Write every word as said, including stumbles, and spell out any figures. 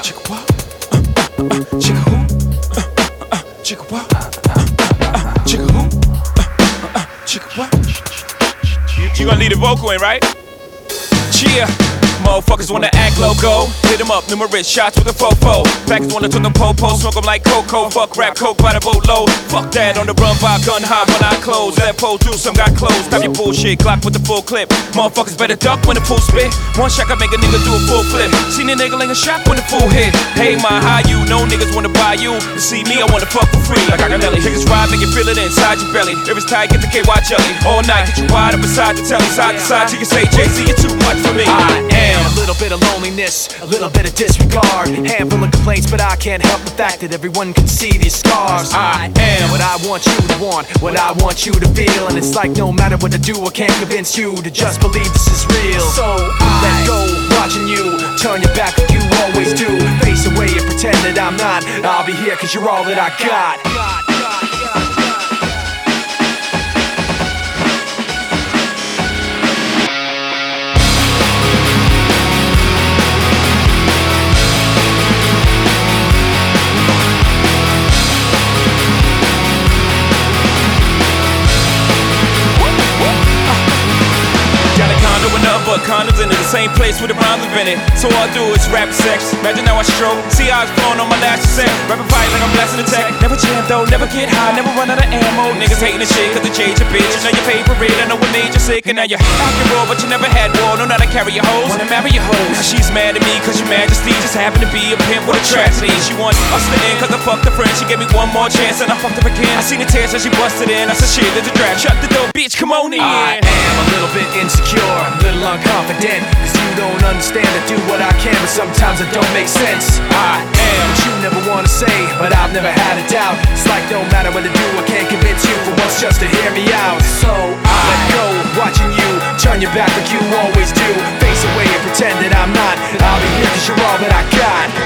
Chicka what? Uh, uh, uh, chicka who? Uh, uh, uh, chicka what? Uh, uh, uh, chicka who? Uh, uh, uh, chicka what? You, you gonna leave the vocal in, right? Cheer. Motherfuckers wanna act loco. Hit them up, numerous shots with a fofo. Packers wanna turn the po-po, smoke them like cocoa. Fuck rap, coke by the boatload. Fuck that, on the run by gun high when I close. That pole do some got closed. Stop your bullshit, Glock with the full clip. Motherfuckers better duck when the full spit. One shot can make a nigga do a full flip. Seen a nigga like a shot when the full hit. Hey, my how you? No niggas wanna buy you. To see me, I wanna fuck for free. Like I got belly. Niggas ride, make you feel it inside your belly. If it's tight, get the K Y jelly. All night, get you wide up beside the telly. Side to side, till you say, Jay-Z, you're too much for me. I am. A little bit of loneliness, a little bit of disregard. Handful of complaints, but I can't help the fact that everyone can see these scars. I am what I want you to want, what I want you to feel. And it's like no matter what I do, I can't convince you to just believe this is real. So I let go, watching you turn your back like you always do. Face away and pretend that I'm not. I'll be here cause you're all that I got. But condoms into the same place with the rhymes invented. So all I do is rap sex. Imagine how I stroke. See eyes blowing on my last set. Rapping fight like I'm blasting the tech. Never jam though, never get high, never run out of ammo. Niggas hating the shit cause they change your bitch. You know your favorite, I know what made you sick. And now you're acting raw, but you never had war. Know how to carry your hoes, wanna marry your hoes. Now she's mad at me cause your majesty just happened to be a pimp with a tragedy. She wants us to end cause I fucked her friend. She gave me one more chance and I fucked her again. I seen the tears as she busted in. I said shit, there's a draft. Shut the door, bitch, come on in. I am a little bit insecure, a little unconfident. Cause you don't understand, I do what I can, but sometimes it don't make sense. I am what you never wanna say, but I've never had a doubt. It's like no matter what I do, I can't convince you for once just to hear me out. So I let go, watching you turn your back like you always do. Face away and pretend that I'm not. I'll be here cause you're all that I got.